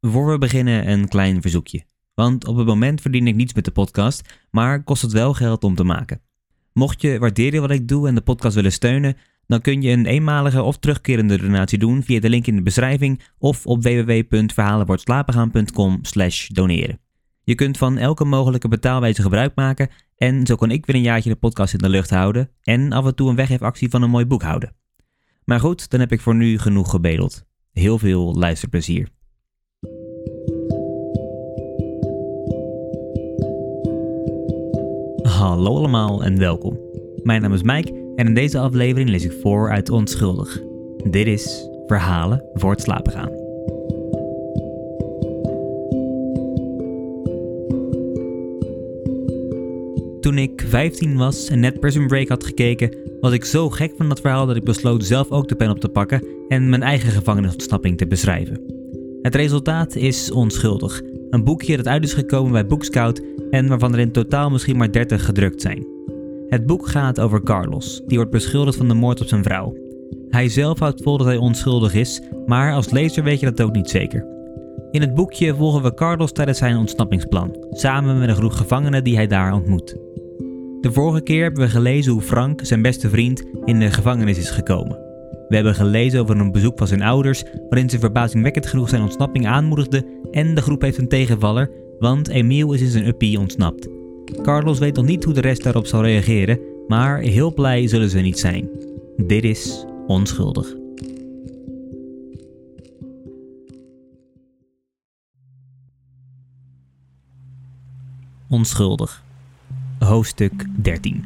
Voor we beginnen een klein verzoekje. Want op het moment verdien ik niets met de podcast, maar kost het wel geld om te maken. Mocht je waarderen wat ik doe en de podcast willen steunen, dan kun je een eenmalige of terugkerende donatie doen via de link in de beschrijving of op www.verhalenvoortslapengaan.com/doneren. Je kunt van elke mogelijke betaalwijze gebruik maken en zo kan ik weer een jaartje de podcast in de lucht houden en af en toe een weggeefactie van een mooi boek houden. Maar goed, dan heb ik voor nu genoeg gebedeld. Heel veel luisterplezier. Hallo allemaal en welkom. Mijn naam is Mike en in deze aflevering lees ik voor uit Onschuldig. Dit is Verhalen voor het slapen gaan. Toen ik 15 was en net Prison Break had gekeken, was ik zo gek van dat verhaal dat ik besloot zelf ook de pen op te pakken en mijn eigen gevangenisontsnapping te beschrijven. Het resultaat is Onschuldig, een boekje dat uit is gekomen bij Bookscout en waarvan er in totaal misschien maar 30 gedrukt zijn. Het boek gaat over Carlos, die wordt beschuldigd van de moord op zijn vrouw. Hij zelf houdt vol dat hij onschuldig is, maar als lezer weet je dat ook niet zeker. In het boekje volgen we Carlos tijdens zijn ontsnappingsplan, samen met een groep gevangenen die hij daar ontmoet. De vorige keer hebben we gelezen hoe Frank, zijn beste vriend, in de gevangenis is gekomen. We hebben gelezen over een bezoek van zijn ouders, waarin ze verbazingwekkend genoeg zijn ontsnapping aanmoedigden en de groep heeft een tegenvaller, want Emiel is in zijn uppie ontsnapt. Carlos weet nog niet hoe de rest daarop zal reageren, maar heel blij zullen ze niet zijn. Dit is Onschuldig. Onschuldig. Hoofdstuk 13.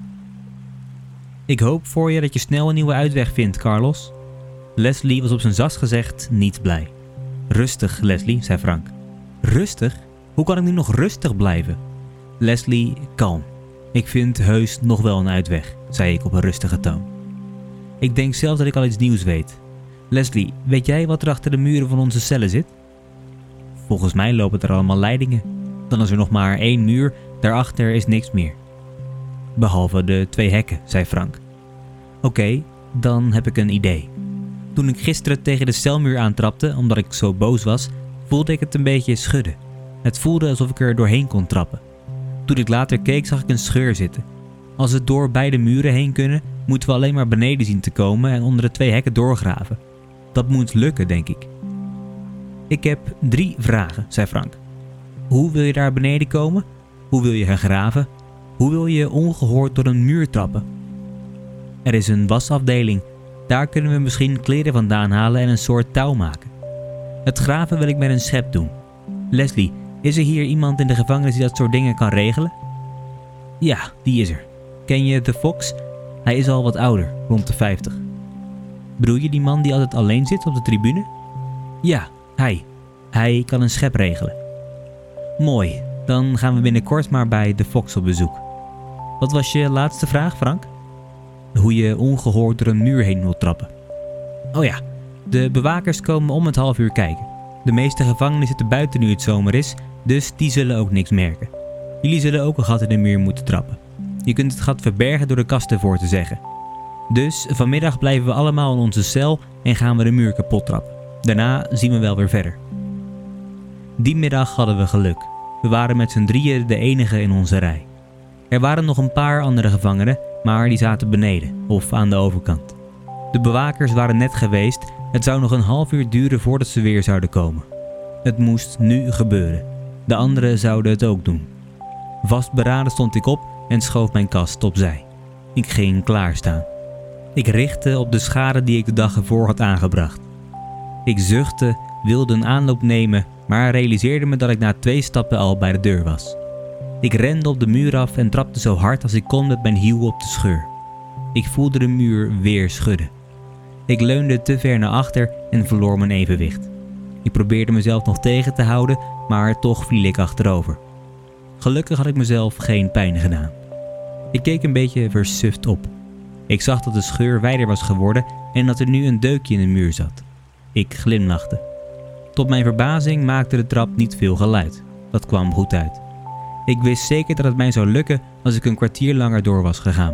Ik hoop voor je dat je snel een nieuwe uitweg vindt, Carlos. Leslie was op zijn zachtst gezegd niet blij. Rustig, Leslie, zei Frank. Rustig? Hoe kan ik nu nog rustig blijven? Leslie, kalm. Ik vind heus nog wel een uitweg, zei ik op een rustige toon. Ik denk zelf dat ik al iets nieuws weet. Leslie, weet jij wat er achter de muren van onze cellen zit? Volgens mij lopen er allemaal leidingen. Dan is er nog maar 1 muur, daarachter is niks meer. Behalve de 2 hekken, zei Frank. Oké, dan heb ik een idee. Toen ik gisteren tegen de celmuur aantrapte, omdat ik zo boos was, voelde ik het een beetje schudden. Het voelde alsof ik er doorheen kon trappen. Toen ik later keek, zag ik een scheur zitten. Als we door beide muren heen kunnen, moeten we alleen maar beneden zien te komen en onder de 2 hekken doorgraven. Dat moet lukken, denk ik. Ik heb 3 vragen, zei Frank. Hoe wil je daar beneden komen? Hoe wil je gaan graven? Hoe wil je ongehoord door een muur trappen? Er is een wasafdeling. Daar kunnen we misschien kleren vandaan halen en een soort touw maken. Het graven wil ik met een schep doen. Leslie, is er hier iemand in de gevangenis die dat soort dingen kan regelen? Ja, die is er. Ken je The Fox? Hij is al wat ouder, rond de 50. Bedoel je die man die altijd alleen zit op de tribune? Ja, hij. Hij kan een schep regelen. Mooi, dan gaan we binnenkort maar bij The Fox op bezoek. Wat was je laatste vraag, Frank? Hoe je ongehoord door een muur heen wilt trappen. Oh ja, de bewakers komen om het half uur kijken. De meeste gevangenen zitten buiten nu het zomer is, dus die zullen ook niks merken. Jullie zullen ook een gat in de muur moeten trappen. Je kunt het gat verbergen door de kasten voor te zeggen. Dus vanmiddag blijven we allemaal in onze cel en gaan we de muur kapot trappen. Daarna zien we wel weer verder. Die middag hadden we geluk. We waren met z'n drieën de enige in onze rij. Er waren nog een paar andere gevangenen, maar die zaten beneden of aan de overkant. De bewakers waren net geweest. Het zou nog een half uur duren voordat ze weer zouden komen. Het moest nu gebeuren. De anderen zouden het ook doen. Vastberaden stond ik op en schoof mijn kast opzij. Ik ging klaarstaan. Ik richtte op de schade die ik de dag ervoor had aangebracht. Ik zuchtte, wilde een aanloop nemen, maar realiseerde me dat ik na 2 stappen al bij de deur was. Ik rende op de muur af en trapte zo hard als ik kon met mijn hiel op de scheur. Ik voelde de muur weer schudden. Ik leunde te ver naar achter en verloor mijn evenwicht. Ik probeerde mezelf nog tegen te houden, maar toch viel ik achterover. Gelukkig had ik mezelf geen pijn gedaan. Ik keek een beetje versuft op. Ik zag dat de scheur wijder was geworden en dat er nu een deukje in de muur zat. Ik glimlachte. Tot mijn verbazing maakte de trap niet veel geluid. Dat kwam goed uit. Ik wist zeker dat het mij zou lukken als ik een kwartier langer door was gegaan.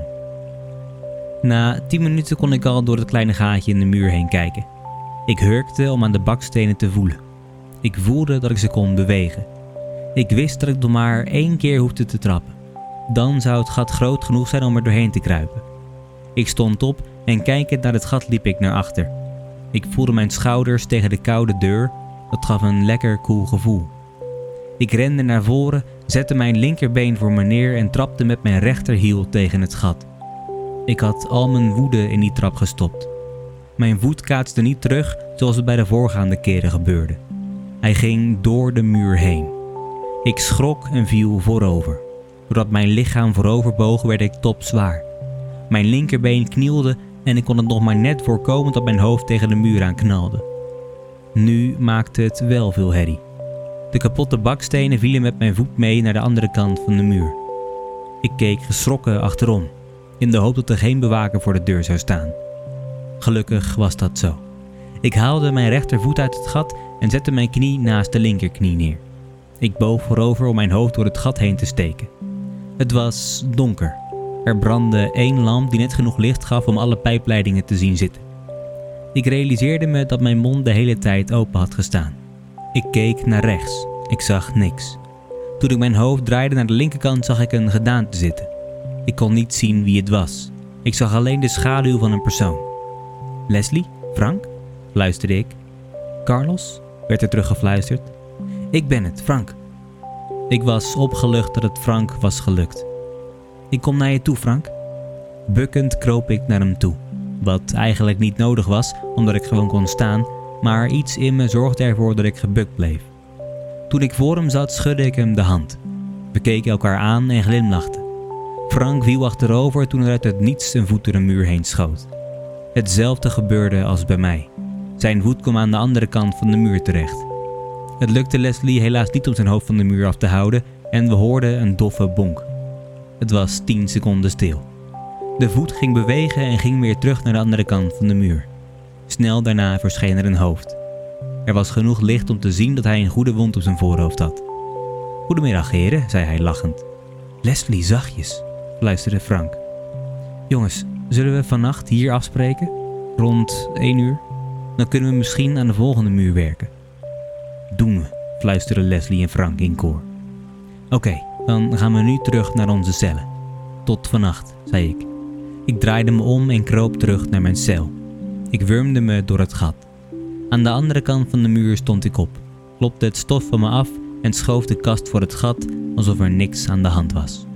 Na 10 minuten kon ik al door het kleine gaatje in de muur heen kijken. Ik hurkte om aan de bakstenen te voelen. Ik voelde dat ik ze kon bewegen. Ik wist dat ik nog maar 1 keer hoefde te trappen. Dan zou het gat groot genoeg zijn om er doorheen te kruipen. Ik stond op en kijkend naar het gat liep ik naar achter. Ik voelde mijn schouders tegen de koude deur. Dat gaf een lekker koel gevoel. Ik rende naar voren, zette mijn linkerbeen voor me neer en trapte met mijn rechterhiel tegen het gat. Ik had al mijn woede in die trap gestopt. Mijn voet kaatste niet terug zoals het bij de voorgaande keren gebeurde. Hij ging door de muur heen. Ik schrok en viel voorover. Doordat mijn lichaam voorover boog werd ik topzwaar. Mijn linkerbeen knielde en ik kon het nog maar net voorkomen dat mijn hoofd tegen de muur aan knalde. Nu maakte het wel veel herrie. De kapotte bakstenen vielen met mijn voet mee naar de andere kant van de muur. Ik keek geschrokken achterom, in de hoop dat er geen bewaker voor de deur zou staan. Gelukkig was dat zo. Ik haalde mijn rechtervoet uit het gat en zette mijn knie naast de linkerknie neer. Ik boog voorover om mijn hoofd door het gat heen te steken. Het was donker. Er brandde 1 lamp die net genoeg licht gaf om alle pijpleidingen te zien zitten. Ik realiseerde me dat mijn mond de hele tijd open had gestaan. Ik keek naar rechts. Ik zag niks. Toen ik mijn hoofd draaide naar de linkerkant zag ik een gedaante zitten. Ik kon niet zien wie het was. Ik zag alleen de schaduw van een persoon. Leslie? Frank? Fluisterde ik. Carlos? Werd er teruggefluisterd. Ik ben het, Frank. Ik was opgelucht dat het Frank was gelukt. Ik kom naar je toe, Frank. Bukkend kroop ik naar hem toe. Wat eigenlijk niet nodig was, omdat ik gewoon kon staan, maar iets in me zorgde ervoor dat ik gebukt bleef. Toen ik voor hem zat, schudde ik hem de hand. We keken elkaar aan en glimlachten. Frank viel achterover toen er uit het niets een voet door de muur heen schoot. Hetzelfde gebeurde als bij mij. Zijn voet kwam aan de andere kant van de muur terecht. Het lukte Leslie helaas niet om zijn hoofd van de muur af te houden en we hoorden een doffe bonk. Het was 10 seconden stil. De voet ging bewegen en ging weer terug naar de andere kant van de muur. Snel daarna verscheen er een hoofd. Er was genoeg licht om te zien dat hij een goede wond op zijn voorhoofd had. Goedemiddag heren, zei hij lachend. Leslie, zachtjes, fluisterde Frank. Jongens, zullen we vannacht hier afspreken? Rond 1 uur? Dan kunnen we misschien aan de volgende muur werken. Doen we, fluisterden Leslie en Frank in koor. Oké, dan gaan we nu terug naar onze cellen. Tot vannacht, zei ik. Ik draaide me om en kroop terug naar mijn cel. Ik wurmde me door het gat. Aan de andere kant van de muur stond ik op, klopte het stof van me af en schoof de kast voor het gat alsof er niks aan de hand was.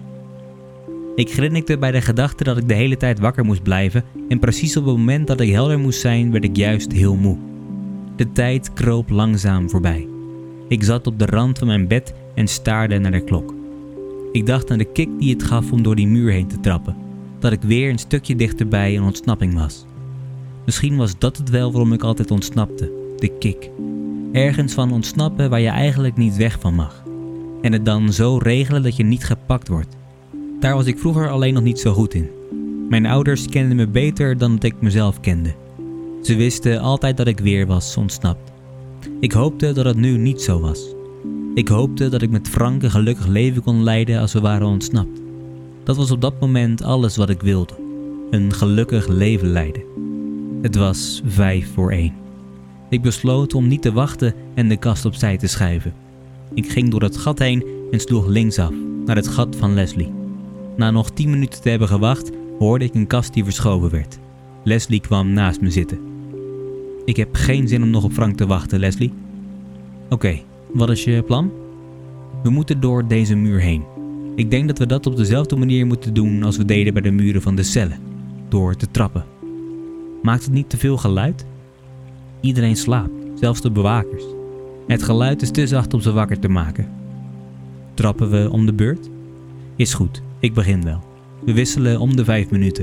Ik grinnikte bij de gedachte dat ik de hele tijd wakker moest blijven en precies op het moment dat ik helder moest zijn werd ik juist heel moe. De tijd kroop langzaam voorbij. Ik zat op de rand van mijn bed en staarde naar de klok. Ik dacht aan de kick die het gaf om door die muur heen te trappen. Dat ik weer een stukje dichterbij een ontsnapping was. Misschien was dat het wel waarom ik altijd ontsnapte. De kick. Ergens van ontsnappen waar je eigenlijk niet weg van mag. En het dan zo regelen dat je niet gepakt wordt. Daar was ik vroeger alleen nog niet zo goed in. Mijn ouders kenden me beter dan dat ik mezelf kende. Ze wisten altijd dat ik weer was ontsnapt. Ik hoopte dat het nu niet zo was. Ik hoopte dat ik met Frank een gelukkig leven kon leiden als we waren ontsnapt. Dat was op dat moment alles wat ik wilde. Een gelukkig leven leiden. Het was 1:55. Ik besloot om niet te wachten en de kast opzij te schuiven. Ik ging door het gat heen en sloeg linksaf, naar het gat van Leslie. Na nog 10 minuten te hebben gewacht, hoorde ik een kast die verschoven werd. Leslie kwam naast me zitten. Ik heb geen zin om nog op Frank te wachten, Leslie. Oké, wat is je plan? We moeten door deze muur heen. Ik denk dat we dat op dezelfde manier moeten doen als we deden bij de muren van de cellen. Door te trappen. Maakt het niet te veel geluid? Iedereen slaapt, zelfs de bewakers. Het geluid is te zacht om ze wakker te maken. Trappen we om de beurt? Is goed, ik begin wel. We wisselen om de 5 minuten.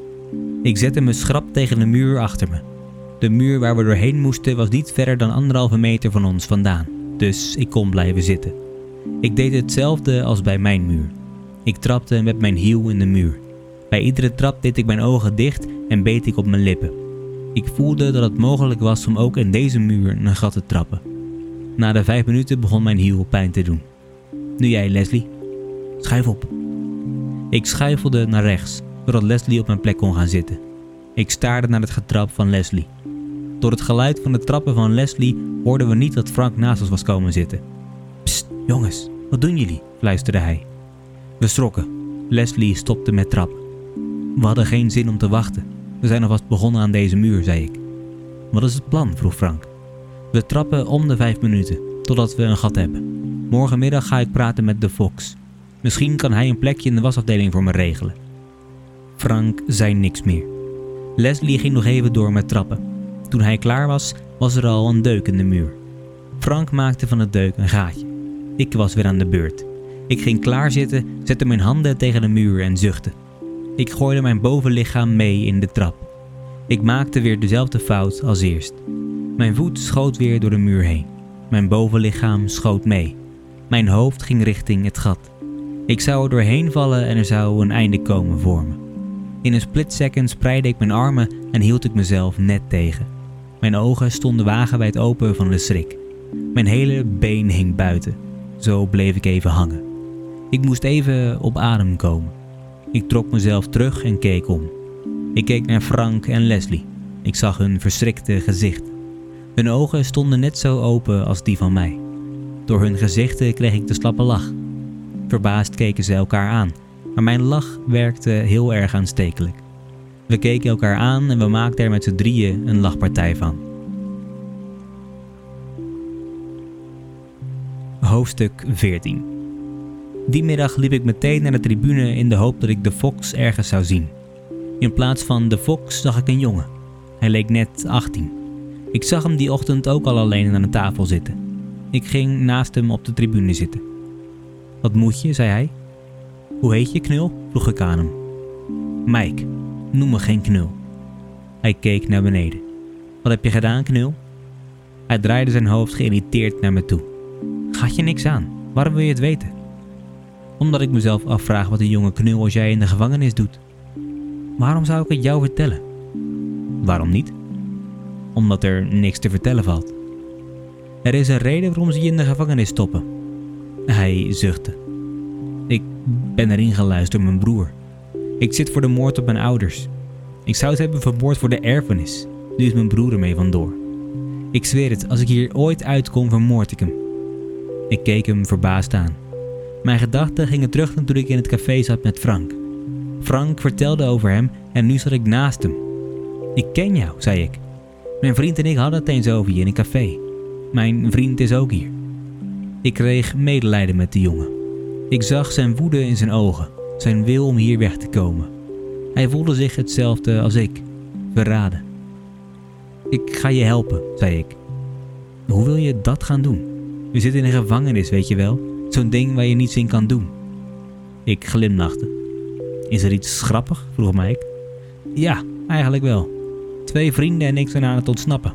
Ik zette me schrap tegen de muur achter me. De muur waar we doorheen moesten was niet verder dan 1,5 meter van ons vandaan, dus ik kon blijven zitten. Ik deed hetzelfde als bij mijn muur. Ik trapte met mijn hiel in de muur. Bij iedere trap deed ik mijn ogen dicht en beet ik op mijn lippen. Ik voelde dat het mogelijk was om ook in deze muur een gat te trappen. Na de 5 minuten begon mijn hiel pijn te doen. Nu jij, Leslie. Schuif op. Ik schuifelde naar rechts, zodat Leslie op mijn plek kon gaan zitten. Ik staarde naar het getrap van Leslie. Door het geluid van de trappen van Leslie hoorden we niet dat Frank naast ons was komen zitten. Psst, jongens, wat doen jullie? Fluisterde hij. We schrokken. Leslie stopte met trappen. We hadden geen zin om te wachten. We zijn alvast begonnen aan deze muur, zei ik. Wat is het plan? Vroeg Frank. We trappen om de 5 minuten, totdat we een gat hebben. Morgenmiddag ga ik praten met de Fox. Misschien kan hij een plekje in de wasafdeling voor me regelen. Frank zei niks meer. Leslie ging nog even door met trappen. Toen hij klaar was, was er al een deuk in de muur. Frank maakte van de deuk een gaatje. Ik was weer aan de beurt. Ik ging klaarzitten, zette mijn handen tegen de muur en zuchtte. Ik gooide mijn bovenlichaam mee in de trap. Ik maakte weer dezelfde fout als eerst. Mijn voet schoot weer door de muur heen. Mijn bovenlichaam schoot mee. Mijn hoofd ging richting het gat. Ik zou er doorheen vallen en er zou een einde komen voor me. In een split second spreidde ik mijn armen en hield ik mezelf net tegen. Mijn ogen stonden wagenwijd open van de schrik. Mijn hele been hing buiten. Zo bleef ik even hangen. Ik moest even op adem komen. Ik trok mezelf terug en keek om. Ik keek naar Frank en Leslie. Ik zag hun verschrikte gezicht. Hun ogen stonden net zo open als die van mij. Door hun gezichten kreeg ik de slappe lach. Verbaasd keken ze elkaar aan, maar mijn lach werkte heel erg aanstekelijk. We keken elkaar aan en we maakten er met z'n drieën een lachpartij van. Hoofdstuk 14. Die middag liep ik meteen naar de tribune in de hoop dat ik de Fox ergens zou zien. In plaats van de Fox zag ik een jongen. Hij leek net 18. Ik zag hem die ochtend ook al alleen aan de tafel zitten. Ik ging naast hem op de tribune zitten. Wat moet je, zei hij. Hoe heet je, knul? Vroeg ik aan hem. Mike, noem me geen knul. Hij keek naar beneden. Wat heb je gedaan, knul? Hij draaide zijn hoofd geïrriteerd naar me toe. Gaat je niks aan? Waarom wil je het weten? Omdat ik mezelf afvraag wat een jonge knul als jij in de gevangenis doet. Waarom zou ik het jou vertellen? Waarom niet? Omdat er niks te vertellen valt. Er is een reden waarom ze je in de gevangenis stoppen. Hij zuchtte. Ik ben erin geluisterd door mijn broer. Ik zit voor de moord op mijn ouders. Ik zou het hebben vermoord voor de erfenis. Nu is mijn broer ermee vandoor. Ik zweer het, als ik hier ooit uitkom, vermoord ik hem. Ik keek hem verbaasd aan. Mijn gedachten gingen terug naar toen ik in het café zat met Frank. Frank vertelde over hem en nu zat ik naast hem. Ik ken jou, zei ik. Mijn vriend en ik hadden het eens over je in een café. Mijn vriend is ook hier. Ik kreeg medelijden met de jongen. Ik zag zijn woede in zijn ogen, zijn wil om hier weg te komen. Hij voelde zich hetzelfde als ik, verraden. Ik ga je helpen, zei ik. Hoe wil je dat gaan doen? We zitten in een gevangenis, weet je wel. Zo'n ding waar je niets in kan doen. Ik glimlachte. Is er iets grappig? Vroeg Mike. Ja, eigenlijk wel. 2 vrienden en ik zijn aan het ontsnappen.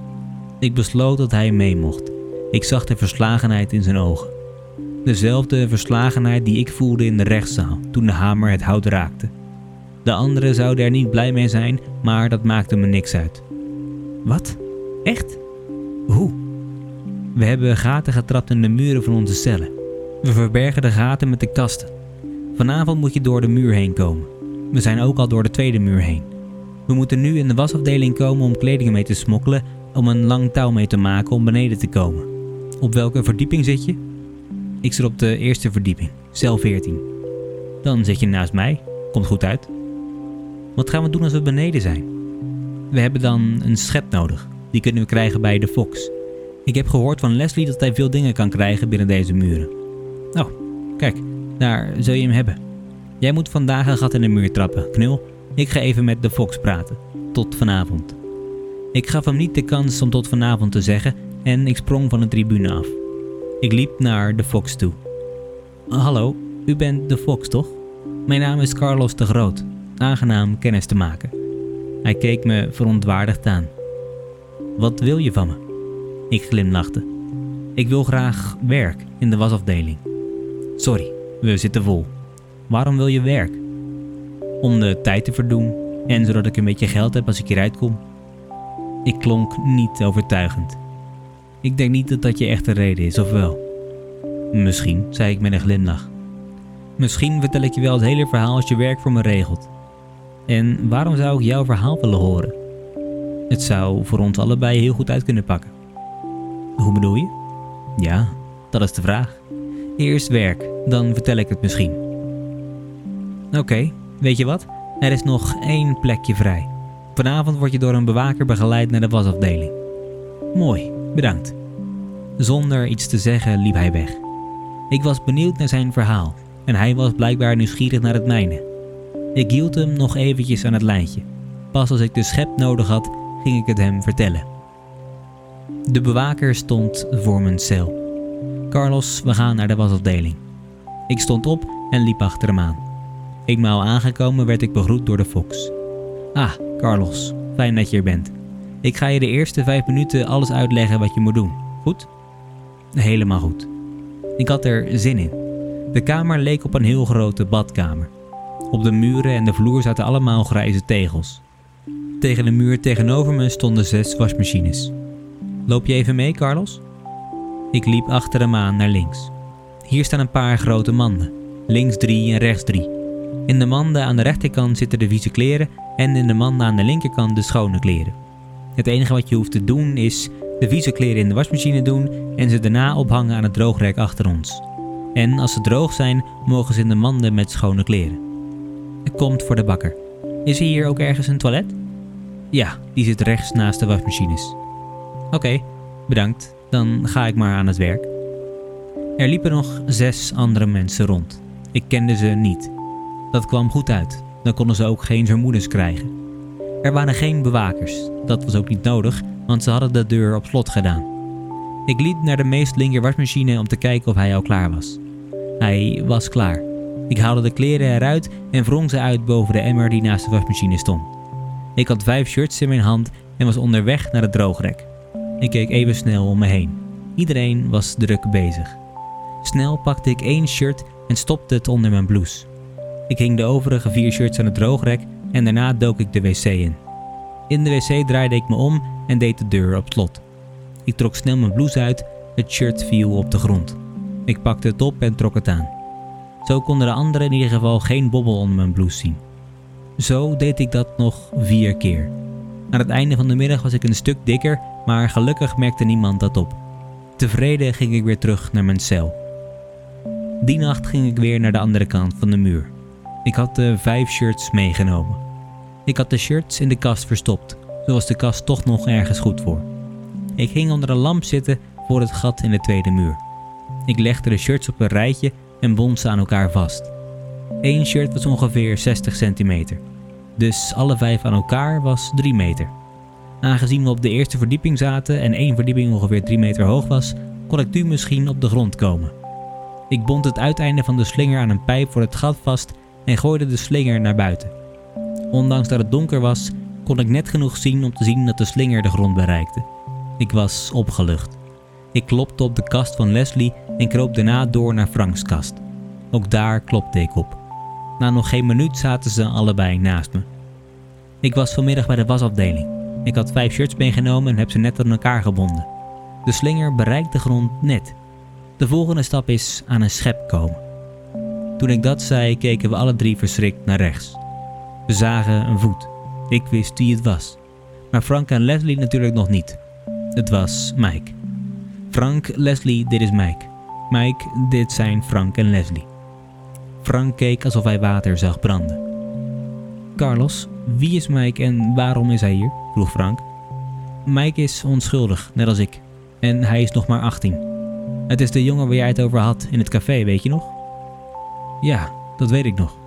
Ik besloot dat hij mee mocht. Ik zag de verslagenheid in zijn ogen. Dezelfde verslagenheid die ik voelde in de rechtszaal toen de hamer het hout raakte. De anderen zouden er niet blij mee zijn, maar dat maakte me niks uit. Wat? Echt? Hoe? We hebben gaten getrapt in de muren van onze cellen. We verbergen de gaten met de kasten. Vanavond moet je door de muur heen komen. We zijn ook al door de tweede muur heen. We moeten nu in de wasafdeling komen om kleding mee te smokkelen, om een lang touw mee te maken om beneden te komen. Op welke verdieping zit je? Ik zit op de eerste verdieping, cel 14. Dan zit je naast mij. Komt goed uit. Wat gaan we doen als we beneden zijn? We hebben dan een schep nodig. Die kunnen we krijgen bij de Fox. Ik heb gehoord van Leslie dat hij veel dingen kan krijgen binnen deze muren. Oh, kijk, daar zul je hem hebben. Jij moet vandaag een gat in de muur trappen, knul. Ik ga even met de Fox praten. Tot vanavond. Ik gaf hem niet de kans om tot vanavond te zeggen en ik sprong van de tribune af. Ik liep naar de Fox toe. Hallo, u bent de Fox, toch? Mijn naam is Carlos de Groot. Aangenaam kennis te maken. Hij keek me verontwaardigd aan. Wat wil je van me? Ik glimlachte. Ik wil graag werk in de wasafdeling. Sorry, we zitten vol. Waarom wil je werk? Om de tijd te verdoen en zodat ik een beetje geld heb als ik hieruit kom. Ik klonk niet overtuigend. Ik denk niet dat dat je echte reden is, of wel? Misschien, zei ik met een glimlach. Misschien vertel ik je wel het hele verhaal als je werk voor me regelt. En waarom zou ik jouw verhaal willen horen? Het zou voor ons allebei heel goed uit kunnen pakken. Hoe bedoel je? Ja, dat is de vraag. Eerst werk, dan vertel ik het misschien. Oké, weet je wat? Er is nog 1 plekje vrij. Vanavond word je door een bewaker begeleid naar de wasafdeling. Mooi, bedankt. Zonder iets te zeggen liep hij weg. Ik was benieuwd naar zijn verhaal en hij was blijkbaar nieuwsgierig naar het mijne. Ik hield hem nog eventjes aan het lijntje. Pas als ik de schep nodig had, ging ik het hem vertellen. De bewaker stond voor mijn cel. Carlos, we gaan naar de wasafdeling. Ik stond op en liep achter hem aan. Eenmaal aangekomen werd ik begroet door de Fox. Ah, Carlos, fijn dat je er bent. Ik ga je de eerste 5 minuten alles uitleggen wat je moet doen. Goed? Helemaal goed. Ik had er zin in. De kamer leek op een heel grote badkamer. Op de muren en de vloer zaten allemaal grijze tegels. Tegen de muur tegenover me stonden 6 wasmachines. Loop je even mee, Carlos? Ik liep achter hem aan naar links. Hier staan een paar grote manden. Links 3 en rechts 3. In de manden aan de rechterkant zitten de vieze kleren en in de manden aan de linkerkant de schone kleren. Het enige wat je hoeft te doen is de vieze kleren in de wasmachine doen en ze daarna ophangen aan het droogrek achter ons. En als ze droog zijn, mogen ze in de manden met schone kleren. Het komt voor de bakker. Is er hier ook ergens een toilet? Ja, die zit rechts naast de wasmachines. Oké, bedankt. Dan ga ik maar aan het werk. Er liepen nog 6 andere mensen rond. Ik kende ze niet. Dat kwam goed uit. Dan konden ze ook geen vermoedens krijgen. Er waren geen bewakers. Dat was ook niet nodig, want ze hadden de deur op slot gedaan. Ik liep naar de meest linker wasmachine om te kijken of hij al klaar was. Hij was klaar. Ik haalde de kleren eruit en wrong ze uit boven de emmer die naast de wasmachine stond. Ik had 5 shirts in mijn hand en was onderweg naar het droogrek. Ik keek even snel om me heen. Iedereen was druk bezig. Snel pakte ik 1 shirt en stopte het onder mijn blouse. Ik hing de overige 4 shirts aan het droogrek en daarna dook ik de wc in. In de wc draaide ik me om en deed de deur op slot. Ik trok snel mijn blouse uit, het shirt viel op de grond. Ik pakte het op en trok het aan. Zo konden de anderen in ieder geval geen bobbel onder mijn blouse zien. Zo deed ik dat nog 4 keer. Aan het einde van de middag was ik een stuk dikker, maar gelukkig merkte niemand dat op. Tevreden ging ik weer terug naar mijn cel. Die nacht ging ik weer naar de andere kant van de muur. Ik had de 5 shirts meegenomen. Ik had de shirts in de kast verstopt, zo was de kast toch nog ergens goed voor. Ik ging onder een lamp zitten voor het gat in de tweede muur. Ik legde de shirts op een rijtje en bond ze aan elkaar vast. 1 shirt was ongeveer 60 centimeter. Dus alle 5 aan elkaar was 3 meter. Aangezien we op de eerste verdieping zaten en 1 verdieping ongeveer 3 meter hoog was, kon ik nu misschien op de grond komen. Ik bond het uiteinde van de slinger aan een pijp voor het gat vast en gooide de slinger naar buiten. Ondanks dat het donker was, kon ik net genoeg zien om te zien dat de slinger de grond bereikte. Ik was opgelucht. Ik klopte op de kast van Leslie en kroop daarna door naar Franks kast. Ook daar klopte ik op. Na nog geen minuut zaten ze allebei naast me. Ik was vanmiddag bij de wasafdeling. Ik had 5 shirts meegenomen en heb ze net aan elkaar gebonden. De slinger bereikt de grond net. De volgende stap is aan een schep komen. Toen ik dat zei, keken we alle 3 verschrikt naar rechts. We zagen een voet. Ik wist wie het was. Maar Frank en Leslie natuurlijk nog niet. Het was Mike. Frank, Leslie, dit is Mike. Mike, dit zijn Frank en Leslie. Frank keek alsof hij water zag branden. Carlos, wie is Mike en waarom is hij hier? Vroeg Frank. Mike is onschuldig, net als ik. En hij is nog maar 18. Het is de jongen waar jij het over had in het café, weet je nog? Ja, dat weet ik nog.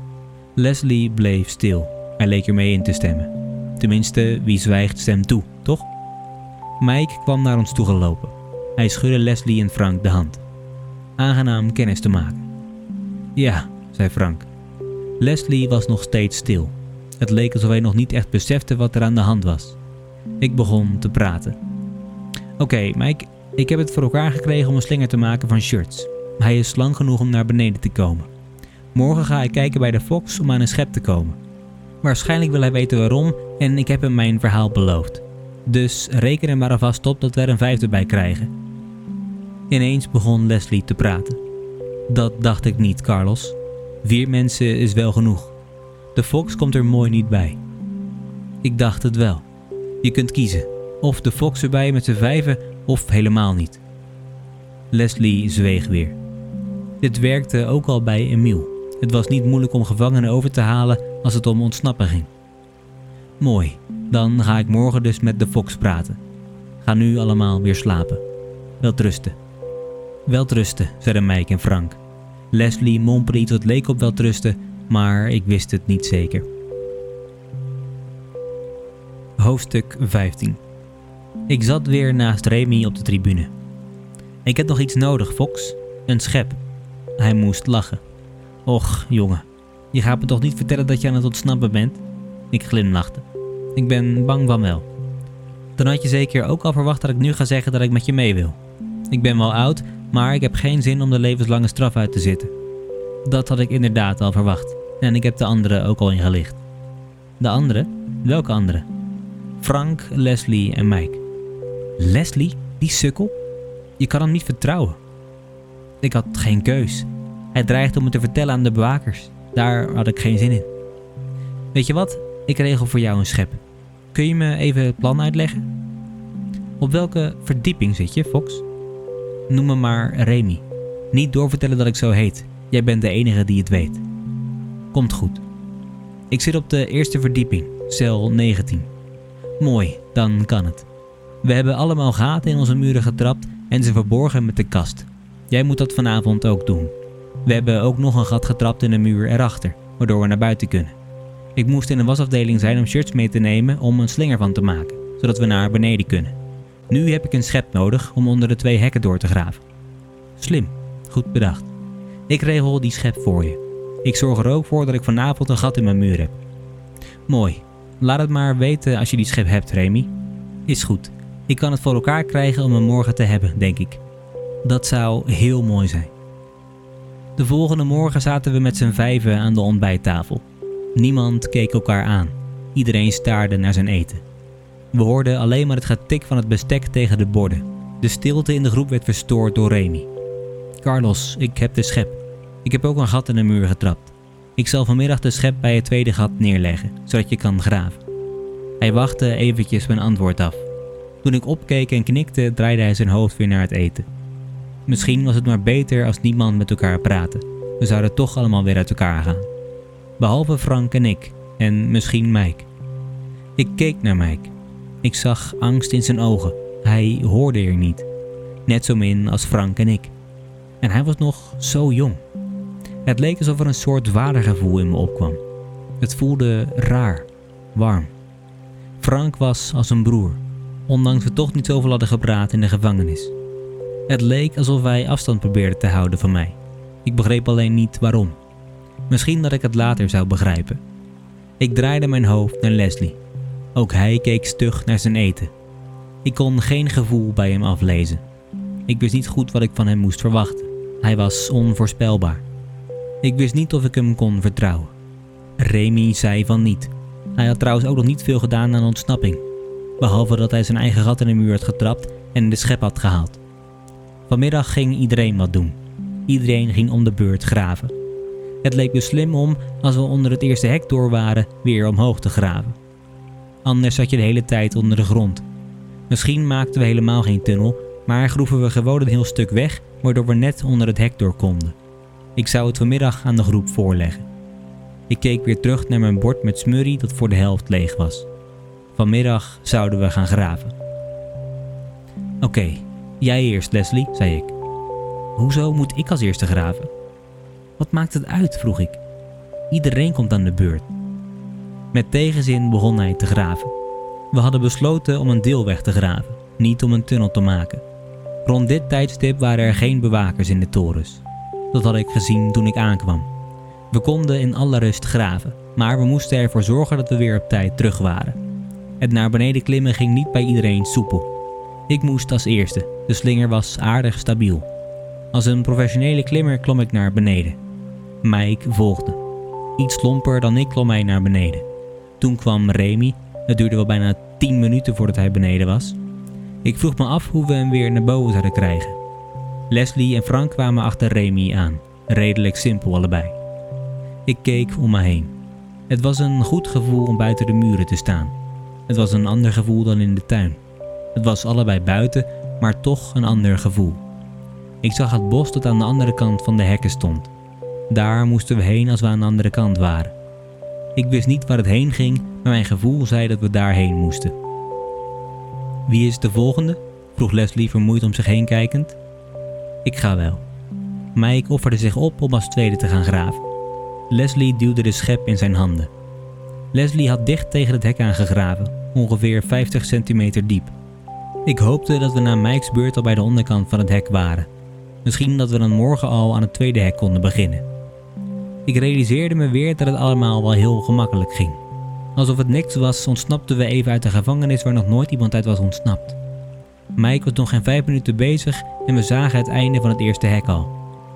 Leslie bleef stil. Hij leek ermee in te stemmen. Tenminste, wie zwijgt stemt toe, toch? Mike kwam naar ons toe gelopen. Hij schudde Leslie en Frank de hand. Aangenaam kennis te maken. Ja, zei Frank. Leslie was nog steeds stil. Het leek alsof hij nog niet echt besefte wat er aan de hand was. Ik begon te praten. Oké, Mike, ik heb het voor elkaar gekregen om een slinger te maken van shirts. Hij is lang genoeg om naar beneden te komen. Morgen ga ik kijken bij de Fox om aan een schep te komen. Waarschijnlijk wil hij weten waarom en ik heb hem mijn verhaal beloofd. Dus reken er maar alvast op dat we er een 5e bij krijgen. Ineens begon Leslie te praten. Dat dacht ik niet, Carlos. 4 mensen is wel genoeg. De Fox komt er mooi niet bij. Ik dacht het wel. Je kunt kiezen. Of de Fox erbij met z'n vijven of helemaal niet. Leslie zweeg weer. Dit werkte ook al bij Emiel. Het was niet moeilijk om gevangenen over te halen als het om ontsnappen ging. Mooi, dan ga ik morgen dus met de Fox praten. Ga nu allemaal weer slapen. Welterusten. Welterusten, zeiden Mike en Frank. Leslie mompelde iets wat leek op welterusten, maar ik wist het niet zeker. Hoofdstuk 15. Ik zat weer naast Remy op de tribune. Ik heb nog iets nodig, Fox. Een schep. Hij moest lachen. Och, jongen. Je gaat me toch niet vertellen dat je aan het ontsnappen bent? Ik glimlachte. Ik ben bang van wel. Dan had je zeker ook al verwacht dat ik nu ga zeggen dat ik met je mee wil. Ik ben wel oud, maar ik heb geen zin om de levenslange straf uit te zitten. Dat had ik inderdaad al verwacht. En ik heb de anderen ook al ingelicht. De anderen? Welke anderen? Frank, Leslie en Mike. Leslie? Die sukkel? Je kan hem niet vertrouwen. Ik had geen keus. Hij dreigde om het te vertellen aan de bewakers. Daar had ik geen zin in. Weet je wat? Ik regel voor jou een schep. Kun je me even het plan uitleggen? Op welke verdieping zit je, Fox? Noem me maar Remy. Niet doorvertellen dat ik zo heet. Jij bent de enige die het weet. Komt goed. Ik zit op de eerste verdieping, cel 19. Mooi, dan kan het. We hebben allemaal gaten in onze muren getrapt en ze verborgen met de kast. Jij moet dat vanavond ook doen. We hebben ook nog een gat getrapt in de muur erachter, waardoor we naar buiten kunnen. Ik moest in de wasafdeling zijn om shirts mee te nemen om een slinger van te maken, zodat we naar beneden kunnen. Nu heb ik een schep nodig om onder de 2 hekken door te graven. Slim, goed bedacht. Ik regel die schep voor je. Ik zorg er ook voor dat ik vanavond een gat in mijn muur heb. Mooi. Laat het maar weten als je die schep hebt, Remy. Is goed. Ik kan het voor elkaar krijgen om hem morgen te hebben, denk ik. Dat zou heel mooi zijn. De volgende morgen zaten we met z'n vijven aan de ontbijttafel. Niemand keek elkaar aan. Iedereen staarde naar zijn eten. We hoorden alleen maar het getik van het bestek tegen de borden. De stilte in de groep werd verstoord door Remy. Carlos, ik heb de schep. Ik heb ook een gat in de muur getrapt. Ik zal vanmiddag de schep bij het tweede gat neerleggen, zodat je kan graven. Hij wachtte eventjes mijn antwoord af. Toen ik opkeek en knikte, draaide hij zijn hoofd weer naar het eten. Misschien was het maar beter als niemand met elkaar praatte. We zouden toch allemaal weer uit elkaar gaan. Behalve Frank en ik, en misschien Mike. Ik keek naar Mike. Ik zag angst in zijn ogen. Hij hoorde er niet. Net zo min als Frank en ik. En hij was nog zo jong. Het leek alsof er een soort vadergevoel in me opkwam. Het voelde raar, warm. Frank was als een broer, ondanks we toch niet zoveel hadden gepraat in de gevangenis. Het leek alsof hij afstand probeerde te houden van mij. Ik begreep alleen niet waarom. Misschien dat ik het later zou begrijpen. Ik draaide mijn hoofd naar Leslie. Ook hij keek stug naar zijn eten. Ik kon geen gevoel bij hem aflezen. Ik wist niet goed wat ik van hem moest verwachten. Hij was onvoorspelbaar. Ik wist niet of ik hem kon vertrouwen. Remy zei van niet. Hij had trouwens ook nog niet veel gedaan aan ontsnapping. Behalve dat hij zijn eigen gat in de muur had getrapt en de schep had gehaald. Vanmiddag ging iedereen wat doen. Iedereen ging om de beurt graven. Het leek dus slim om, als we onder het eerste hek door waren, weer omhoog te graven. Anders zat je de hele tijd onder de grond. Misschien maakten we helemaal geen tunnel, maar groeven we gewoon een heel stuk weg, waardoor we net onder het hek door konden. Ik zou het vanmiddag aan de groep voorleggen. Ik keek weer terug naar mijn bord met smurrie dat voor de helft leeg was. Vanmiddag zouden we gaan graven. Oké, jij eerst, Leslie, zei ik. Hoezo moet ik als eerste graven? Wat maakt het uit, vroeg ik. Iedereen komt aan de beurt. Met tegenzin begon hij te graven. We hadden besloten om een deel weg te graven, niet om een tunnel te maken. Rond dit tijdstip waren er geen bewakers in de torens. Dat had ik gezien toen ik aankwam. We konden in alle rust graven, maar we moesten ervoor zorgen dat we weer op tijd terug waren. Het naar beneden klimmen ging niet bij iedereen soepel. Ik moest als eerste, de slinger was aardig stabiel. Als een professionele klimmer klom ik naar beneden. Mike volgde. Iets lomper dan ik klom hij naar beneden. Toen kwam Remy, het duurde wel bijna 10 minuten voordat hij beneden was. Ik vroeg me af hoe we hem weer naar boven zouden krijgen. Leslie en Frank kwamen achter Remy aan, redelijk simpel allebei. Ik keek om me heen. Het was een goed gevoel om buiten de muren te staan. Het was een ander gevoel dan in de tuin. Het was allebei buiten, maar toch een ander gevoel. Ik zag het bos dat aan de andere kant van de hekken stond. Daar moesten we heen als we aan de andere kant waren. Ik wist niet waar het heen ging, maar mijn gevoel zei dat we daarheen moesten. Wie is de volgende? Vroeg Leslie vermoeid om zich heen kijkend. Ik ga wel. Mike offerde zich op om als tweede te gaan graven. Leslie duwde de schep in zijn handen. Leslie had dicht tegen het hek aangegraven, ongeveer 50 centimeter diep. Ik hoopte dat we na Mike's beurt al bij de onderkant van het hek waren. Misschien dat we dan morgen al aan het tweede hek konden beginnen. Ik realiseerde me weer dat het allemaal wel heel gemakkelijk ging. Alsof het niks was, ontsnapten we even uit de gevangenis waar nog nooit iemand uit was ontsnapt. Mike was nog geen 5 minuten bezig en we zagen het einde van het eerste hek al.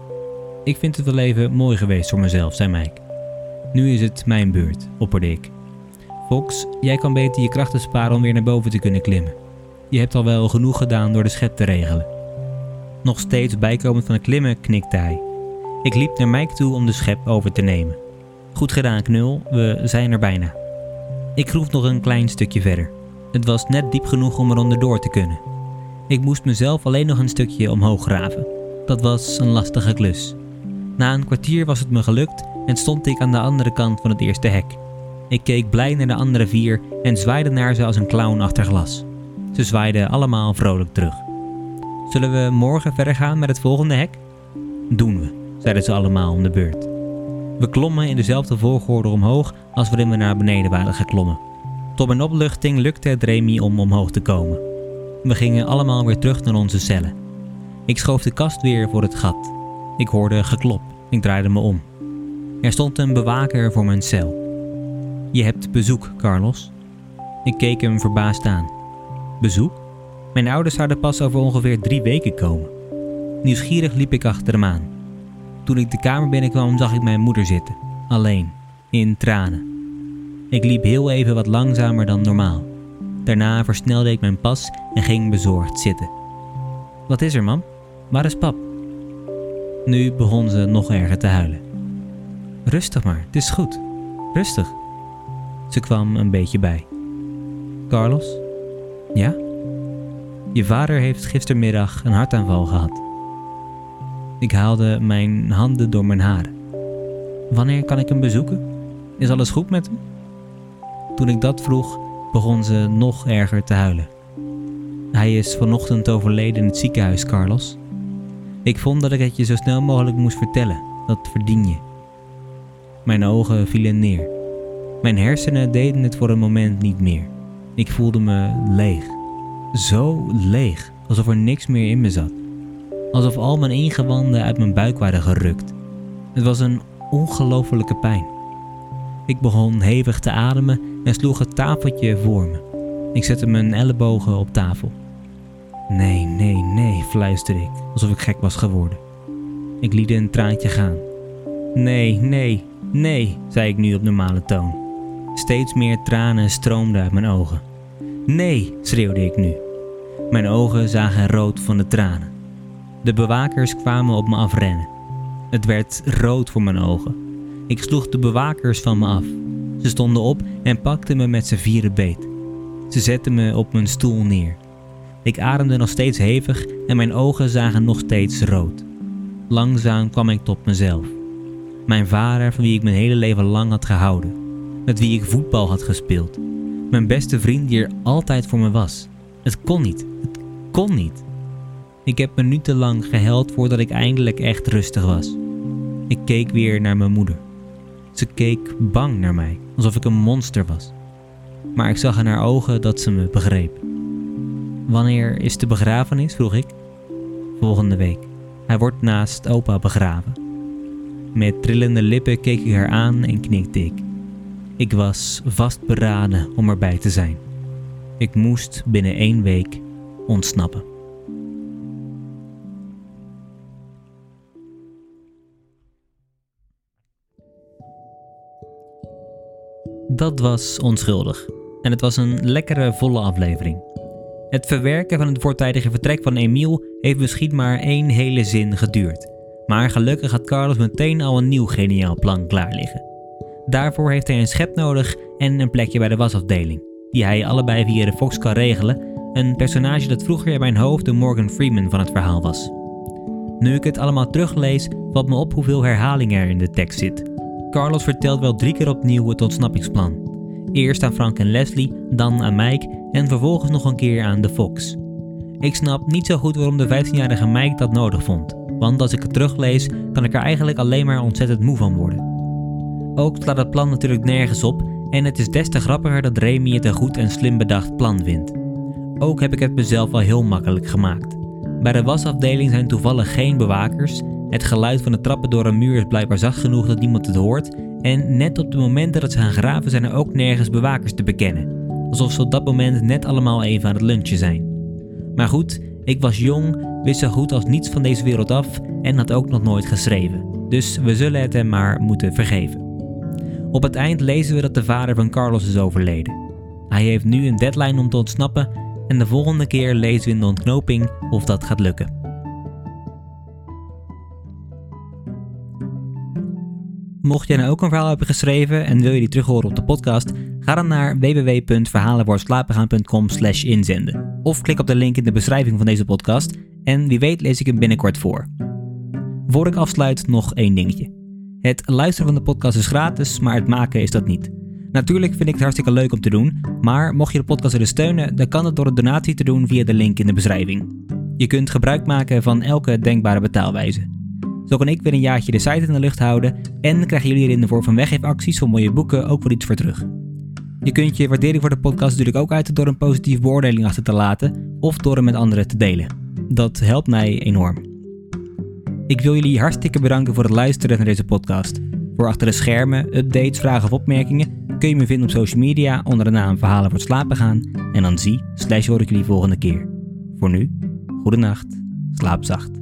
Ik vind het wel even mooi geweest voor mezelf, zei Mike. Nu is het mijn beurt, opperde ik. Fox, jij kan beter je krachten sparen om weer naar boven te kunnen klimmen. Je hebt al wel genoeg gedaan door de schep te regelen. Nog steeds bijkomend van het klimmen, knikte hij. Ik liep naar Mike toe om de schep over te nemen. Goed gedaan, knul, we zijn er bijna. Ik groef nog een klein stukje verder. Het was net diep genoeg om er onderdoor te kunnen. Ik moest mezelf alleen nog een stukje omhoog graven. Dat was een lastige klus. Na een kwartier was het me gelukt en stond ik aan de andere kant van het eerste hek. Ik keek blij naar de andere 4 en zwaaide naar ze als een clown achter glas. Ze zwaaiden allemaal vrolijk terug. Zullen we morgen verder gaan met het volgende hek? Doen we, zeiden ze allemaal om de beurt. We klommen in dezelfde volgorde omhoog als waarin we naar beneden waren geklommen. Tot mijn opluchting lukte het Remy om omhoog te komen. We gingen allemaal weer terug naar onze cellen. Ik schoof de kast weer voor het gat. Ik hoorde geklop. Ik draaide me om. Er stond een bewaker voor mijn cel. Je hebt bezoek, Carlos. Ik keek hem verbaasd aan. Bezoek? Mijn ouders zouden pas over ongeveer 3 weken komen. Nieuwsgierig liep ik achter hem aan. Toen ik de kamer binnenkwam zag ik mijn moeder zitten. Alleen. In tranen. Ik liep heel even wat langzamer dan normaal. Daarna versnelde ik mijn pas en ging bezorgd zitten. Wat is er, mam? Waar is pap? Nu begon ze nog erger te huilen. Rustig maar, het is goed. Rustig. Ze kwam een beetje bij. Carlos? Ja? Je vader heeft gistermiddag een hartaanval gehad. Ik haalde mijn handen door mijn haren. Wanneer kan ik hem bezoeken? Is alles goed met hem? Toen ik dat vroeg, begon ze nog erger te huilen. Hij is vanochtend overleden in het ziekenhuis, Carlos. Ik vond dat ik het je zo snel mogelijk moest vertellen. Dat verdien je. Mijn ogen vielen neer. Mijn hersenen deden het voor een moment niet meer. Ik voelde me leeg. Zo leeg, alsof er niks meer in me zat. Alsof al mijn ingewanden uit mijn buik waren gerukt. Het was een ongelofelijke pijn. Ik begon hevig te ademen en sloeg het tafeltje voor me. Ik zette mijn ellebogen op tafel. Nee, nee, nee, fluisterde ik, alsof ik gek was geworden. Ik liet een traantje gaan. Nee, nee, nee, zei ik nu op normale toon. Steeds meer tranen stroomden uit mijn ogen. Nee, schreeuwde ik nu. Mijn ogen zagen rood van de tranen. De bewakers kwamen op me afrennen. Het werd rood voor mijn ogen. Ik sloeg de bewakers van me af. Ze stonden op en pakten me met z'n vieren beet. Ze zetten me op mijn stoel neer. Ik ademde nog steeds hevig en mijn ogen zagen nog steeds rood. Langzaam kwam ik tot mezelf. Mijn vader, van wie ik mijn hele leven lang had gehouden. Met wie ik voetbal had gespeeld. Mijn beste vriend die er altijd voor me was. Het kon niet. Het kon niet. Ik heb minutenlang gehuild voordat ik eindelijk echt rustig was. Ik keek weer naar mijn moeder. Ze keek bang naar mij, alsof ik een monster was. Maar ik zag in haar ogen dat ze me begreep. Wanneer is de begrafenis? Vroeg ik. Volgende week. Hij wordt naast opa begraven. Met trillende lippen keek ik haar aan en knikte ik. Ik was vastberaden om erbij te zijn. Ik moest binnen 1 week ontsnappen. Dat was Onschuldig. En het was een lekkere, volle aflevering. Het verwerken van het voortijdige vertrek van Emiel heeft misschien maar 1 hele zin geduurd. Maar gelukkig had Carlos meteen al een nieuw geniaal plan klaar liggen. Daarvoor heeft hij een schep nodig en een plekje bij de wasafdeling. die hij allebei via de Fox kan regelen, een personage dat vroeger in mijn hoofd de Morgan Freeman van het verhaal was. Nu ik het allemaal teruglees, valt me op hoeveel herhaling er in de tekst zit. Carlos vertelt wel 3 keer opnieuw het ontsnappingsplan. Eerst aan Frank en Leslie, dan aan Mike en vervolgens nog een keer aan de Fox. Ik snap niet zo goed waarom de 15-jarige Mike dat nodig vond, want als ik het teruglees, kan ik er eigenlijk alleen maar ontzettend moe van worden. Ook slaat het plan natuurlijk nergens op en het is des te grappiger dat Remy het een goed en slim bedacht plan vindt. Ook heb ik het mezelf wel heel makkelijk gemaakt. Bij de wasafdeling zijn toevallig geen bewakers, het geluid van de trappen door een muur is blijkbaar zacht genoeg dat niemand het hoort en net op de momenten dat ze gaan graven zijn er ook nergens bewakers te bekennen. Alsof ze op dat moment net allemaal even aan het lunchen zijn. Maar goed, ik was jong, wist zo goed als niets van deze wereld af en had ook nog nooit geschreven. Dus we zullen het hem maar moeten vergeven. Op het eind lezen we dat de vader van Carlos is overleden. Hij heeft nu een deadline om te ontsnappen en de volgende keer lezen we in de ontknoping of dat gaat lukken. Mocht jij nou ook een verhaal hebben geschreven en wil je die terug horen op de podcast, ga dan naar www.verhalenvoorslapengaan.com/inzenden. Of klik op de link in de beschrijving van deze podcast en wie weet lees ik hem binnenkort voor. Voor ik afsluit nog 1 dingetje. Het luisteren van de podcast is gratis, maar het maken is dat niet. Natuurlijk vind ik het hartstikke leuk om te doen, maar mocht je de podcast willen steunen, dan kan het door een donatie te doen via de link in de beschrijving. Je kunt gebruik maken van elke denkbare betaalwijze. Zo kan ik weer een jaartje de site in de lucht houden en krijgen jullie er in de vorm van weggeefacties van mooie boeken ook wel iets voor terug. Je kunt je waardering voor de podcast natuurlijk ook uiten door een positieve beoordeling achter te laten of door hem met anderen te delen. Dat helpt mij enorm. Ik wil jullie hartstikke bedanken voor het luisteren naar deze podcast. Voor achter de schermen, updates, vragen of opmerkingen kun je me vinden op social media onder de naam Verhalen voor het slapen gaan en dan hoor ik jullie volgende keer. Voor nu, goedenacht, slaap zacht.